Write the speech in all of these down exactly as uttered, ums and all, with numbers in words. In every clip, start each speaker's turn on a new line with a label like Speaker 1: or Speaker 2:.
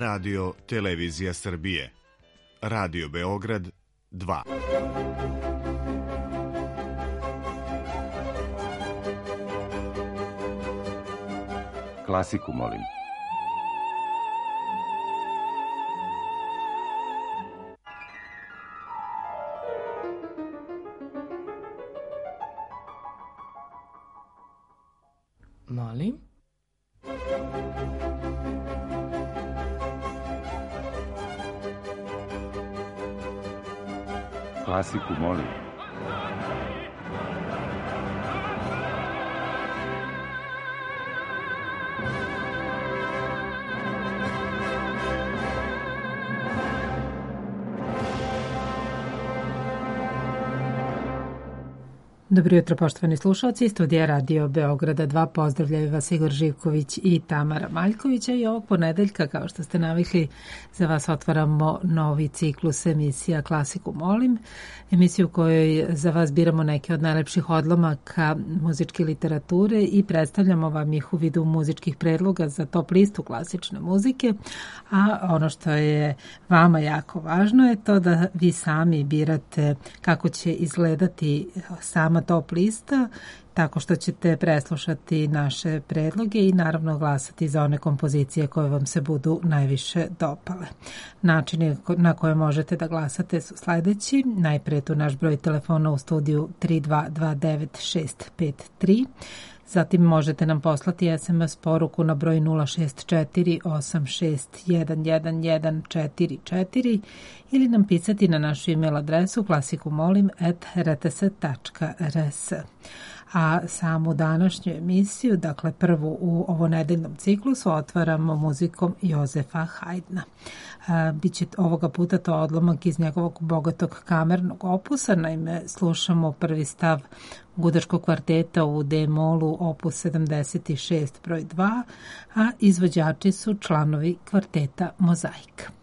Speaker 1: Radio Televizija Srbije, Radio Beograd dva.
Speaker 2: Klasiku, molim.
Speaker 3: Molim?
Speaker 2: Klasiku, molim.
Speaker 3: Dobro jutro, poštovani slušalci. Studija Radio Beograda dva. Pozdravljaju vas Igor Živković i Tamara Maljkovića. I ovog ponedeljka, kao što ste navikli, za vas otvaramo novi ciklus emisija Klasiku molim. Emisiju u kojoj za vas biramo neke od najlepših odlomaka muzičke literature i predstavljamo vam ih u vidu muzičkih predloga za top listu klasične muzike. A ono što je vama jako važno je to da vi sami birate kako će izgledati sama top lista, tako što ćete preslušati naše predloge i naravno glasati za one kompozicije koje vam se budu najviše dopale. Načini na koje možete da glasate su sledeći. Najpre tu naš broj telefona u studiju tri dva dva devet šest pet tri. Zatim možete nam poslati es em es poruku na broj nula šest četiri osam šest jedan jedan jedan četiri četiri ili nam pisati na našu e-mail adresu klasikumolim at r t s tačka r s. A samu današnju emisiju, dakle prvu u ovonedeljnom ciklusu, otvaramo muzikom Jozefa Hajdna. Biće ovoga puta to odlomak iz njegovog bogatog kamernog opusa, naime slušamo prvi stav gudačkog kvarteta u D-molu opus sedamdeset šest broj dva, a izvođači su članovi kvarteta Mozaik.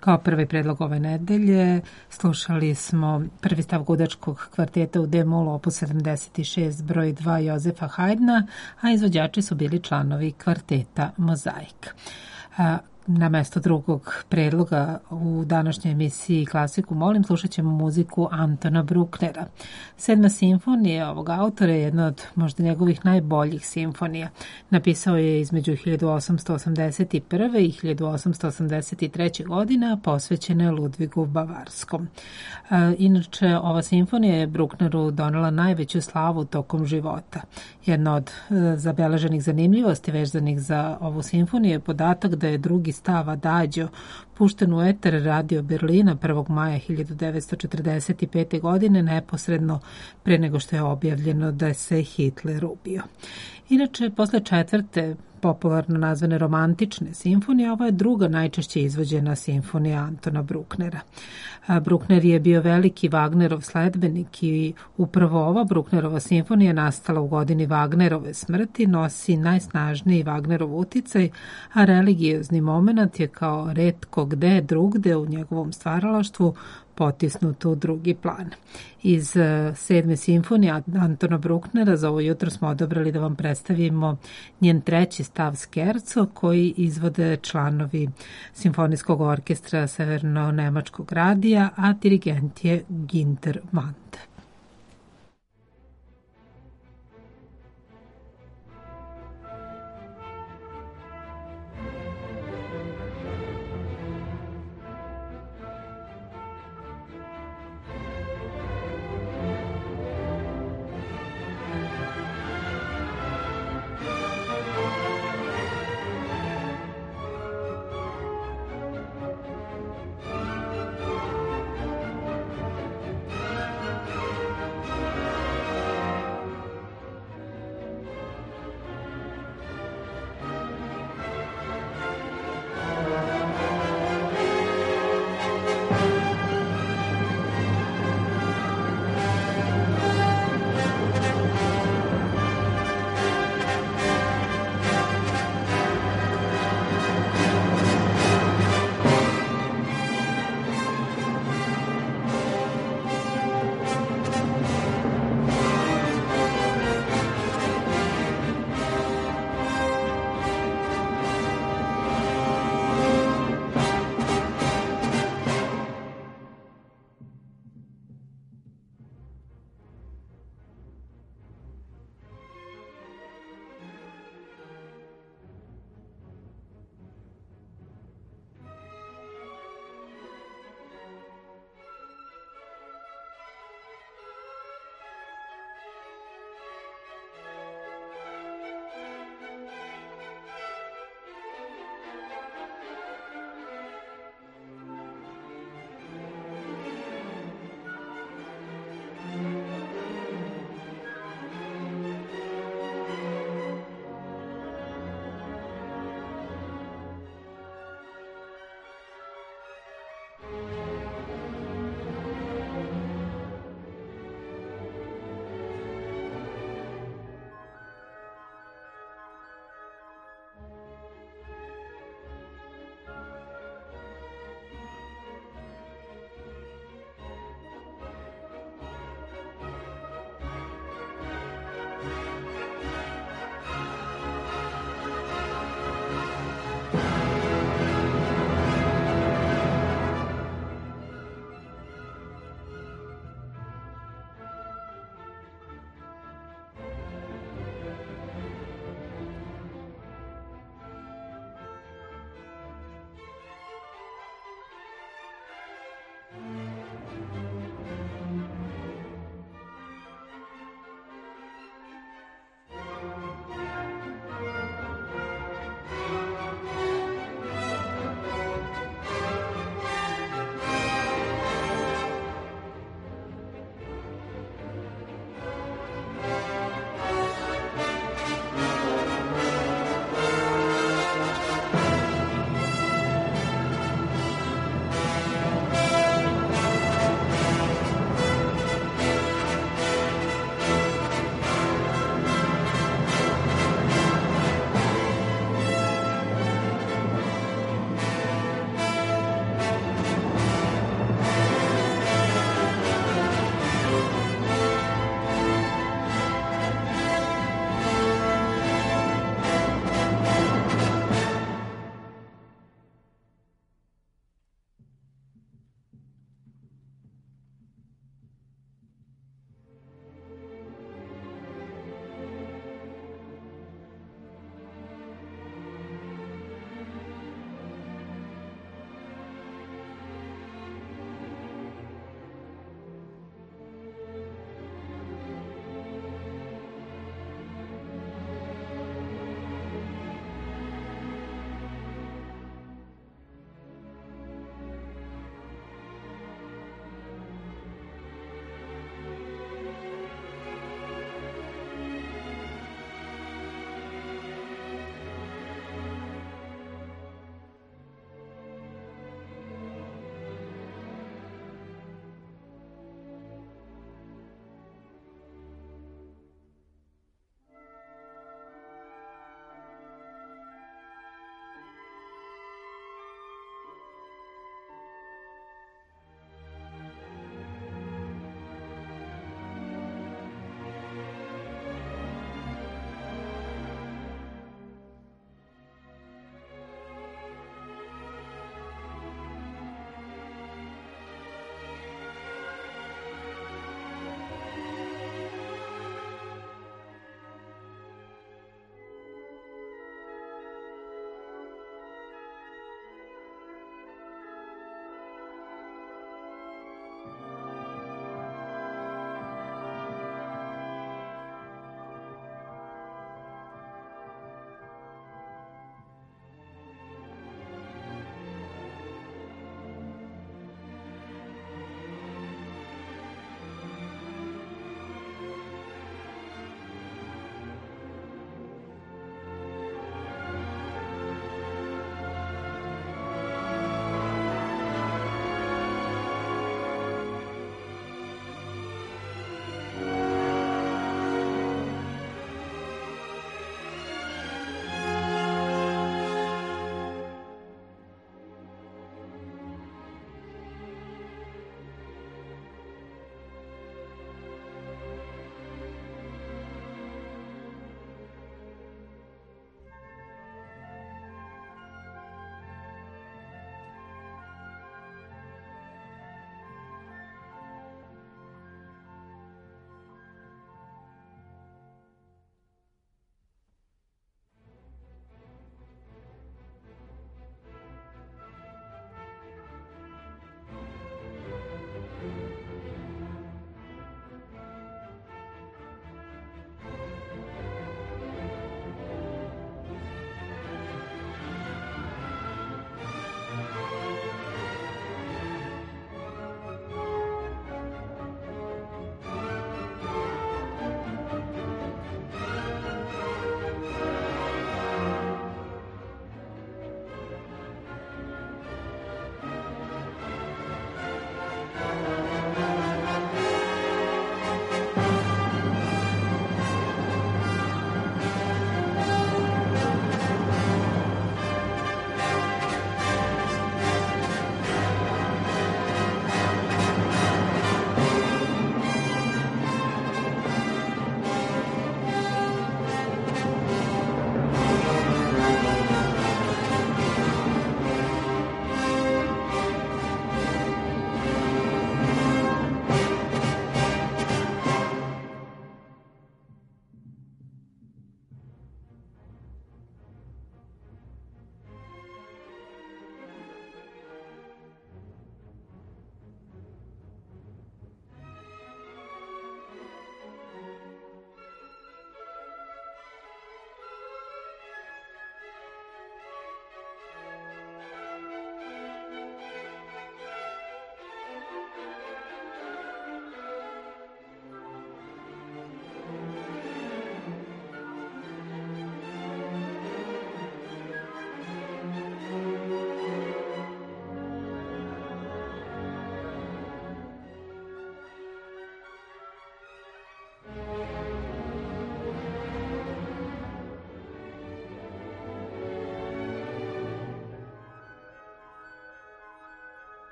Speaker 3: Kao prvi predlog ove nedelje slušali smo prvi stav gudačkog kvarteta u D-molu opus sedamdeset šest broj dva Jozefa Haydna, a izvođači su bili članovi kvarteta Mozaik. Na mesto drugog predloga u današnjoj emisiji Klasiku molim slušat ćemo muziku Antona Brucknera. Sedma simfonija ovog autora je jedna od možda njegovih najboljih simfonija. Napisao je između hiljadu osamsto osamdeset prve i hiljadu osamsto osamdeset treće godine, a posvećena je Ludvigu Bavarskom. Inače, ova simfonija je Bruckneru donela najveću slavu tokom života. Jedna od zabeleženih zanimljivosti vezanih za ovu simfoniju je podatak da je drugi stav Adagio pušten u eter Radio Berlina prvog maja hiljadu devetsto četrdeset pete. godine, neposredno pre nego što je objavljeno da se Hitler ubio. Inače, posle četvrte popularno nazvane romantične simfonije, ovo je druga najčešće izvođena simfonija Antona Brucknera. Bruckner je bio veliki Wagnerov sledbenik i upravo ova Brucknerova simfonija nastala u godini Wagnerove smrti, nosi najsnažniji Wagnerov uticaj, a religiozni moment je kao retko gde drugde u njegovom stvaralaštvu potisnut u drugi plan. Iz sedme simfonije Antona Brucknera za ovo jutro smo odabrali da vam predstavimo njen treći stav Scherzo koji izvode članovi Simfonijskog orkestra Severno-nemačkog radija, a dirigent je Günter Wand.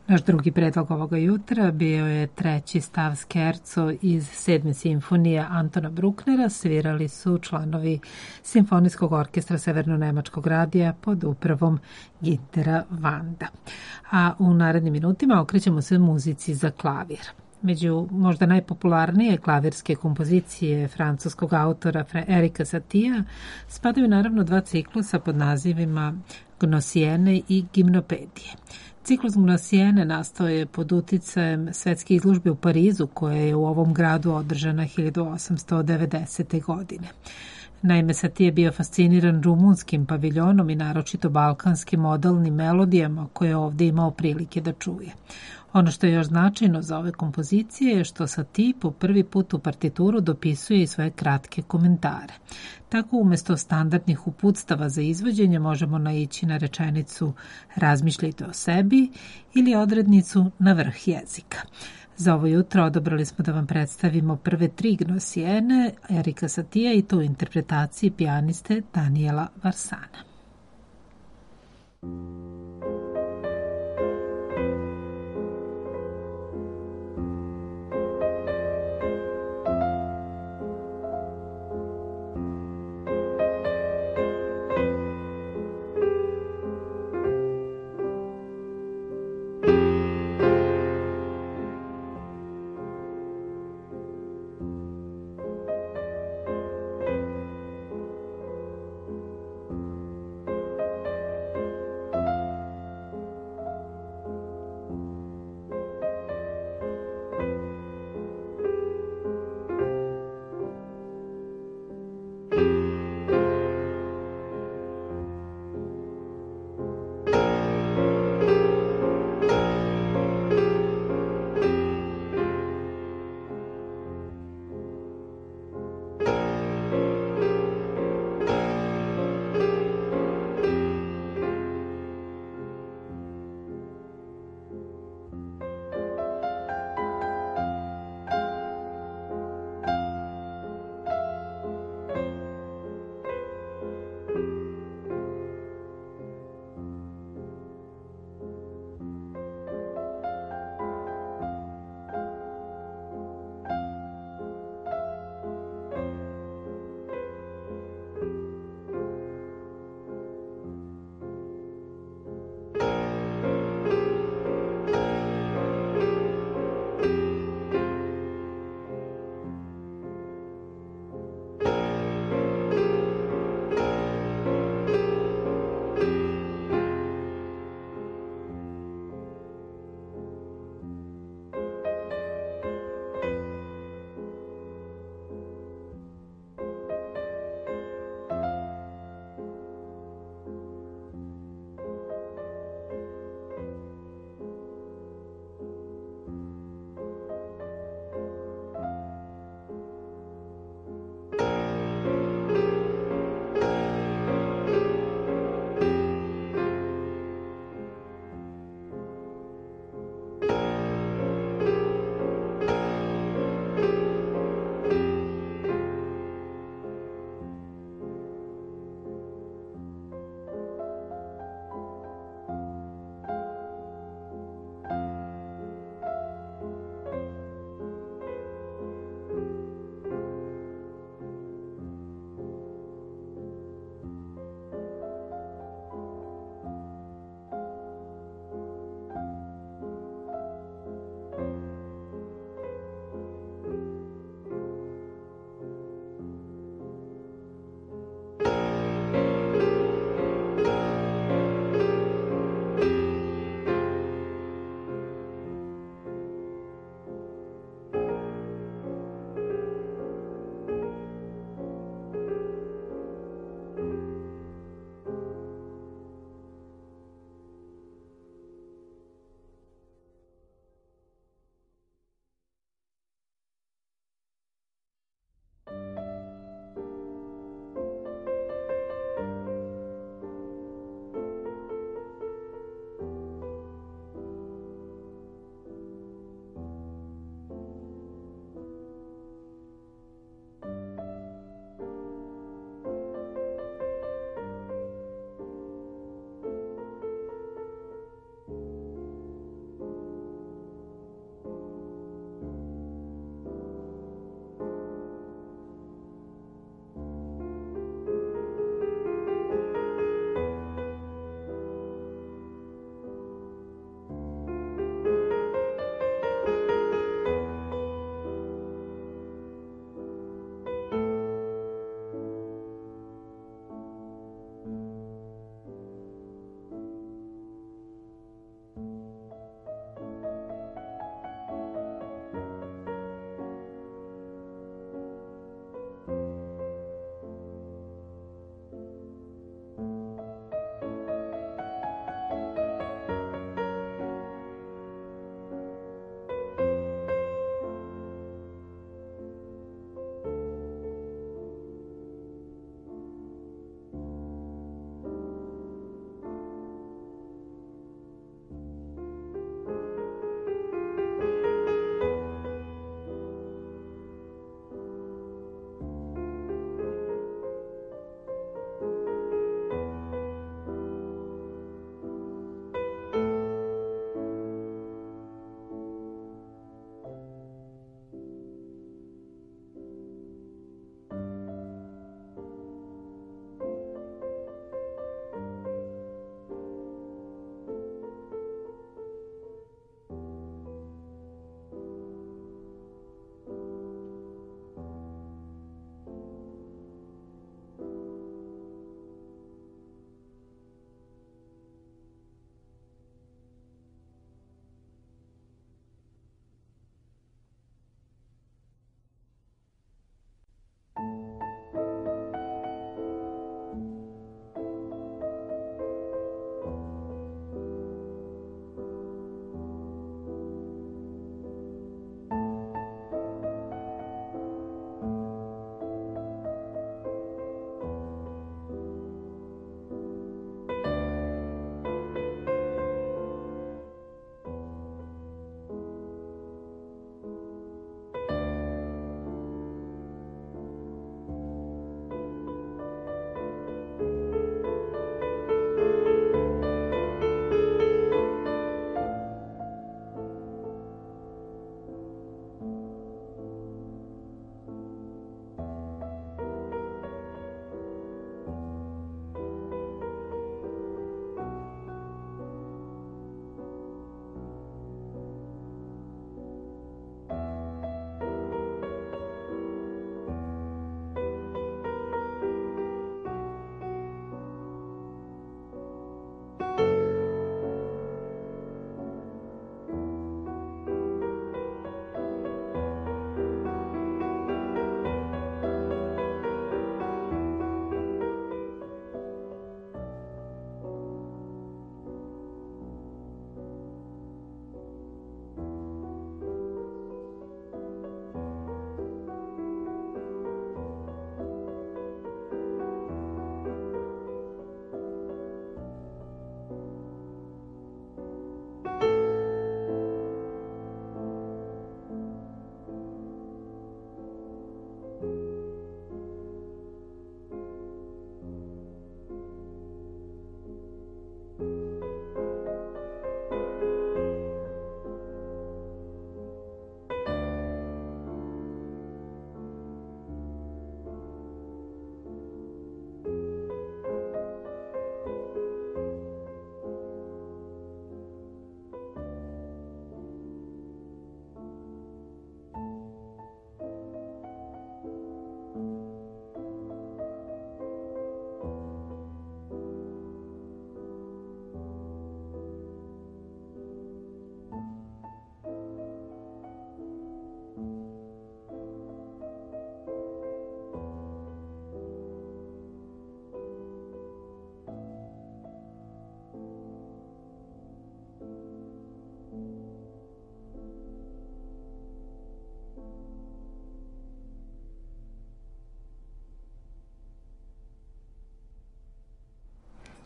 Speaker 3: Naš drugi predlog ovoga jutra bio je treći stav skerco iz sedme simfonije Antona Brucknera. Svirali su članovi Simfonijskog orkestra Severno-nemačkog radija pod upravom Güntera Wanda. A u narednim minutima okrećemo se muzici za klavir. Među možda najpopularnije klavirske kompozicije francuskog autora Erika Satija spadaju naravno dva ciklusa pod nazivima Gnosiene i Gimnopedije. Ciklus Gnosiene nastao je pod uticajem svetske izložbe u Parizu, koja je u ovom gradu održana hiljadu osamsto devedesete. godine. Naime, Satie je bio fasciniran rumunskim paviljonom i naročito balkanskim modalnim melodijama koje je ovdje imao prilike da čuje. Ono što je još značajno za ove kompozicije je što Satie po prvi put u partituru dopisuje i svoje kratke komentare. Tako umjesto standardnih uputstava za izvođenje možemo naići na rečenicu razmišljajte o sebi ili odrednicu na vrh jezika. Za ovo jutro odabrali smo da vam predstavimo prve tri Gnosiene Erika Satija i to u interpretaciji pijaniste Daniela Varsana.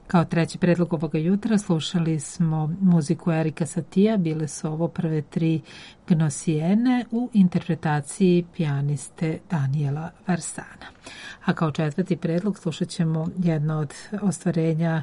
Speaker 3: Kao treći predlog ovoga jutra slušali smo muziku Erika Satija, bile su ovo prve tri Gnosijene u interpretaciji pijaniste Daniela Varsana. A kao četvrti predlog slušat ćemo jedno od ostvarenja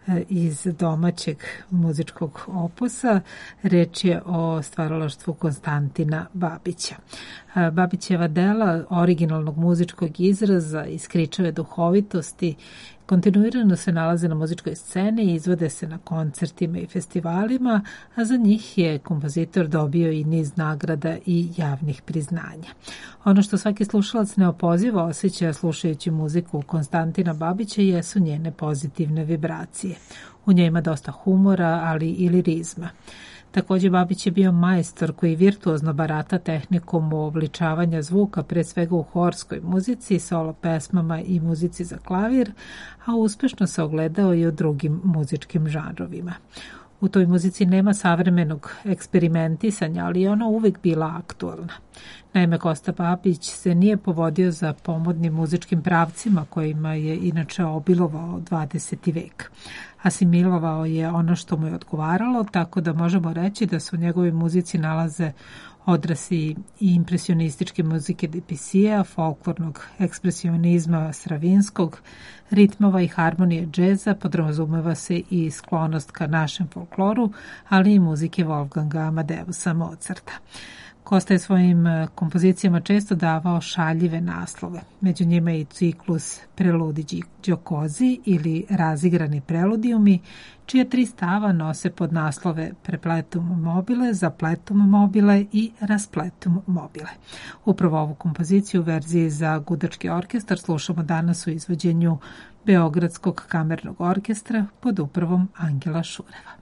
Speaker 3: iz domaćeg muzičkog opusa. Reč je o stvaralaštvu Konstantina Babića. Babićeva dela originalnog muzičkog izraza, iskričave duhovitosti, kontinuirano se nalaze na muzičkoj sceni i izvode se na koncertima i festivalima, a za njih je kompozitor dobio i niz nagrada i javnih priznanja. Ono što svaki slušalac neopozivo osjeća slušajući muziku Konstantina Babića jesu njene pozitivne vibracije. U njoj ima dosta humora, ali i lirizma. Također Babić je bio majstor koji virtuozno barata tehnikom uobličavanja zvuka, pre svega u horskoj muzici, solo pesmama i muzici za klavir, a uspešno se ogledao i u drugim muzičkim žanrovima. U toj muzici nema savremenog eksperimentisanja, ali je ona uvek bila aktualna. Naime, Kosta Babić se nije povodio za pomodnim muzičkim pravcima kojima je inače obilovao dvadeseti vek. Asimilovao je ono što mu je odgovaralo, tako da možemo reći da se u njegovoj muzici nalaze odrasi i impresionističke muzike Debussyja, folklornog ekspresionizma Stravinskog, ritmova i harmonije džeza, podrazumeva se i sklonost ka našem folkloru, ali i muzike Wolfganga Amadeusa Mozarta. Kosta je svojim kompozicijama često davao šaljive naslove. Među njima je i ciklus Preludi Giocosi ili razigrani preludijumi, čija tri stava nose pod naslove Prepletum mobile, Zapletum mobile i Raspletum mobile. Upravo ovu kompoziciju u verziji za gudački orkestar slušamo danas u izvođenju Beogradskog kamernog orkestra pod upravom Angela Šureva.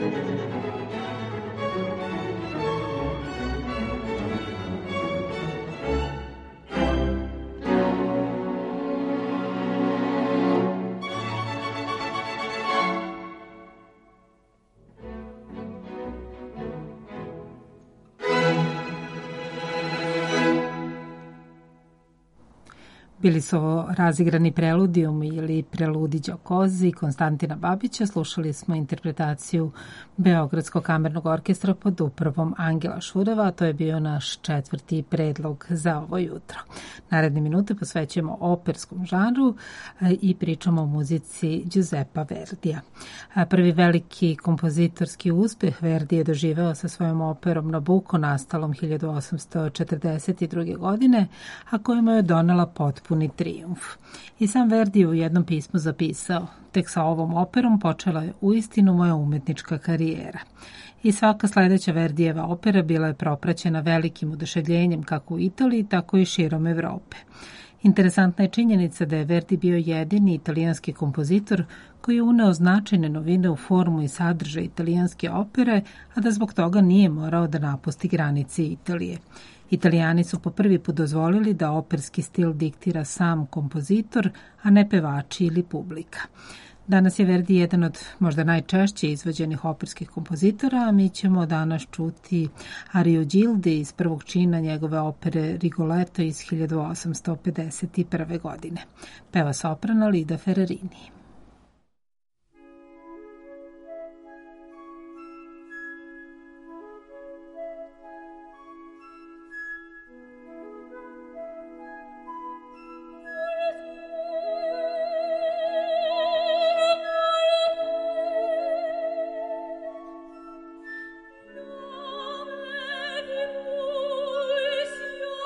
Speaker 3: Bili su ovo razigrani preludijum ili preludiđo kozi Konstantina Babića. Slušali smo interpretaciju Beogradskog kamernog orkestra pod upravom Angela Šureva, a to je bio naš četvrti predlog za ovo jutro. Naredne minute posvećujemo operskom žanru i pričamo o muzici Giuseppa Verdija. Prvi veliki kompozitorski uspeh Verdi je doživeo sa svojom operom Nabucco, nastalom hiljadu osamsto četrdeset druge. godine, a kojima je donela potpuno trijumf. I sam Verdi je u jednom pismu zapisao: tek sa ovom operom počela je uistinu moja umetnička karijera. I svaka sledeća Verdijeva opera bila je propraćena velikim oduševljenjem kako u Italiji, tako i širom Evrope. Interesantna je činjenica da je Verdi bio jedini italijanski kompozitor koji je uneo značajne novine u formu i sadržaj italijanske opere, a da zbog toga nije morao da napusti granice Italije. Italijani su po prvi put dozvolili da operski stil diktira sam kompozitor, a ne pevači ili publika. Danas je Verdi jedan od možda najčešće izvođenih operskih kompozitora, a mi ćemo danas čuti ariju Gildi iz prvog čina njegove opere Rigoletto iz hiljadu osamsto pedeset prve. godine. Peva soprana Lida Ferrarini.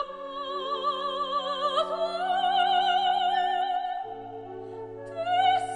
Speaker 2: This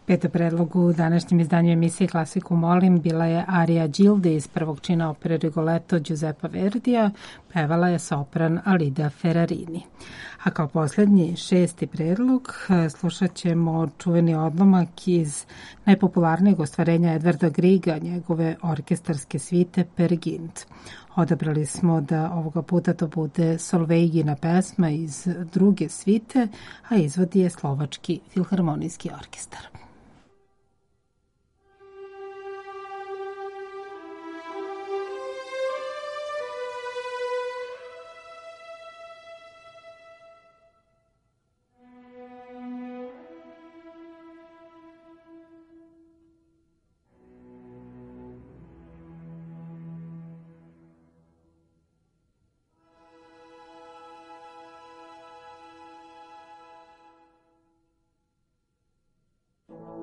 Speaker 3: Peta predlog u današnjem izdanju emisije Klasiku molim bila je arija Gilde iz prvog čina opere Rigoletto Giuseppa Verdija, pevala je sopran Alida Ferrarini. A kao posljednji, šesti predlog, slušat ćemo čuveni odlomak iz najpopularnijeg ostvarenja Edvarda Griega, njegove orkestarske svite Peer Gynt. Odabrali smo da ovoga puta to bude Solveigina pesma iz druge svite, a izvodi je Slovački filharmonijski orkestar.
Speaker 2: Thank you.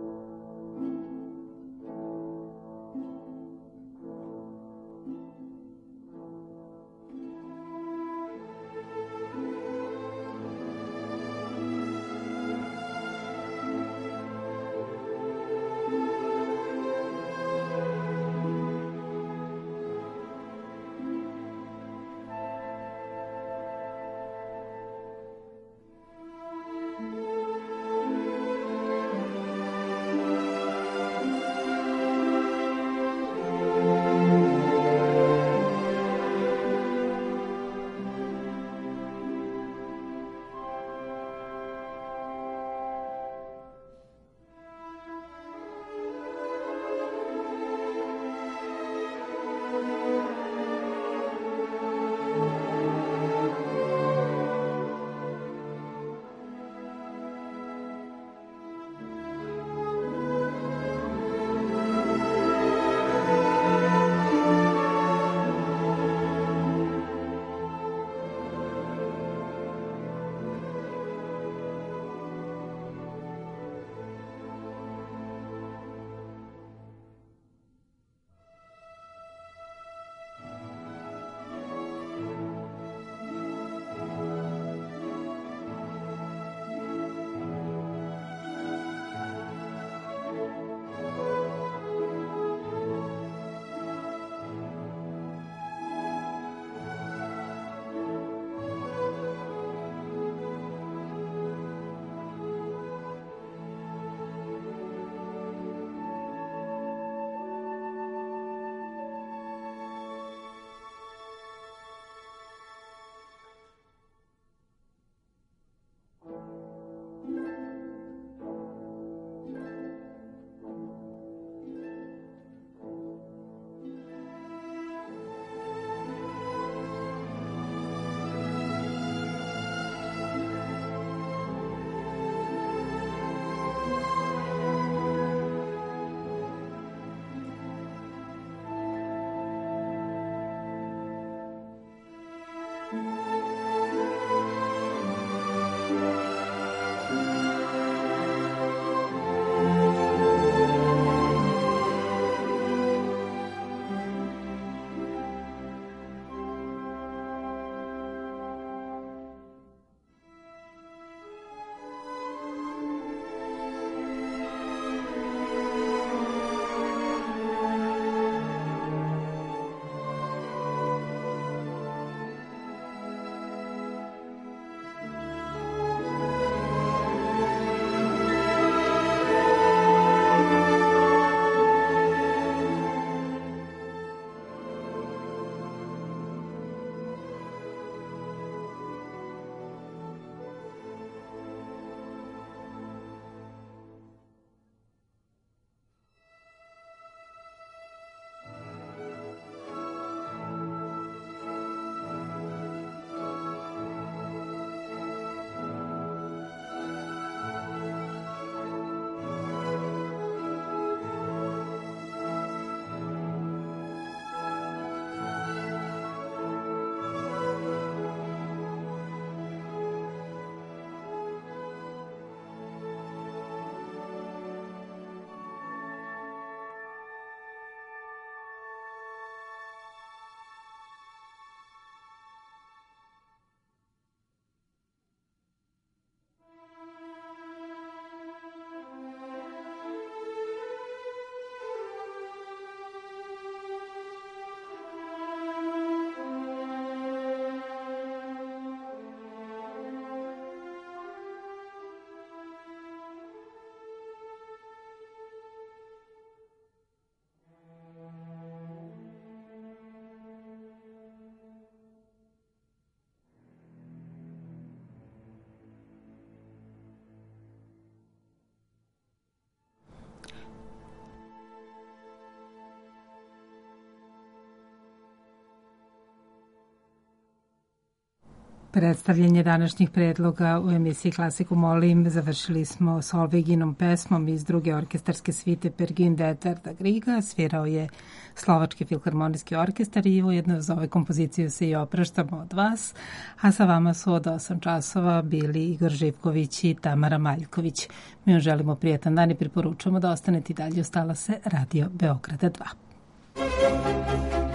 Speaker 3: Predstavljanje današnjih predloga u emisiji Klasiku molim završili smo Solveiginom pesmom iz druge orkestarske svite Per Günde Edvarda Griega. Svirao je Slovački filharmonijski orkestar i ujedno za ove kompoziciju se i opraštamo od vas. A sa vama su od osam časova bili Igor Živković i Tamara Maljković. Mi vam želimo prijetan dan i preporučujemo da ostanete i dalje uz talase Radio Beograda dva.